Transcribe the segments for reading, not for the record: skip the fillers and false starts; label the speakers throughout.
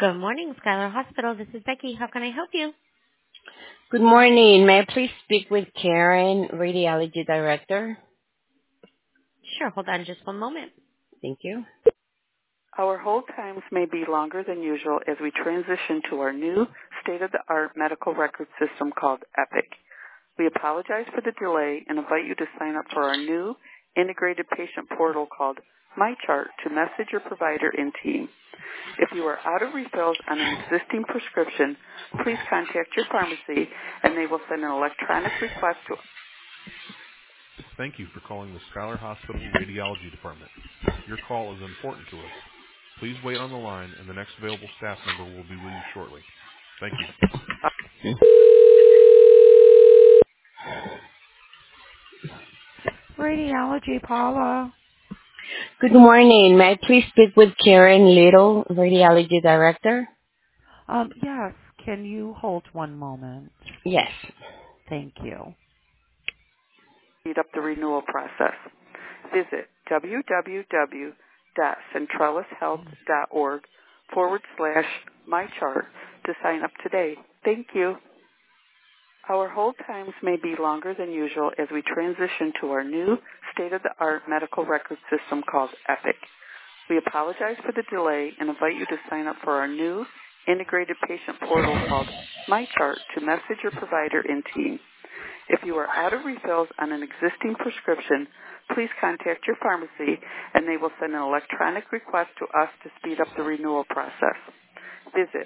Speaker 1: Good morning, Skylar Hospital. This is Becky. How can I help you?
Speaker 2: Good morning. May I please speak with Karen, Radiology Director?
Speaker 1: Sure, hold on just one moment.
Speaker 2: Thank you.
Speaker 3: Our hold times may be longer than usual as we transition to our new state-of-the-art medical record system called Epic. We apologize for the delay and invite you to sign up for our new integrated patient portal called MyChart to message your provider and team. If you are out of refills on an existing prescription, please contact your pharmacy and they will send an electronic request to.
Speaker 4: Thank you for calling the Schuyler Hospital Radiology Department. Your call is important to us. Please wait on the line and the next available staff member will be with you shortly. Thank you.
Speaker 5: Radiology, Paula.
Speaker 2: Good morning. May I please speak with Karen Little, Radiology Director?
Speaker 5: Yes. Can you hold one moment?
Speaker 2: Yes.
Speaker 5: Thank you.
Speaker 3: Speed up the renewal process. Visit www.centralishealth.org/mychart to sign up today. Thank you. Our hold times may be longer than usual as we transition to our new state-of-the-art medical record system called Epic. We apologize for the delay and invite you to sign up for our new integrated patient portal called MyChart to message your provider and team. If you are out of refills on an existing prescription, please contact your pharmacy and they will send an electronic request to us to speed up the renewal process. Visit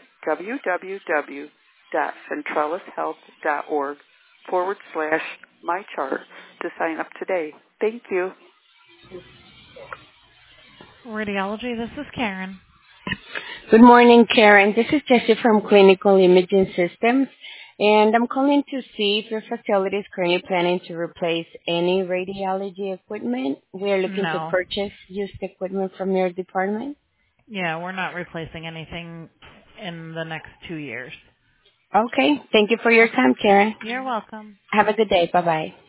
Speaker 3: www.centralishealth.org/mychart to sign up today. Thank you.
Speaker 5: Radiology, this is Karen.
Speaker 2: Good morning, Karen. This is Jessie from Clinical Imaging Systems, and I'm calling to see if your facility is currently planning to replace any radiology equipment. We are looking to
Speaker 6: No.
Speaker 2: purchase used equipment from your department.
Speaker 6: Yeah, we're not replacing anything in the next 2 years.
Speaker 2: Okay. Thank you for your time, Karen.
Speaker 6: You're welcome.
Speaker 2: Have a good day. Bye-bye.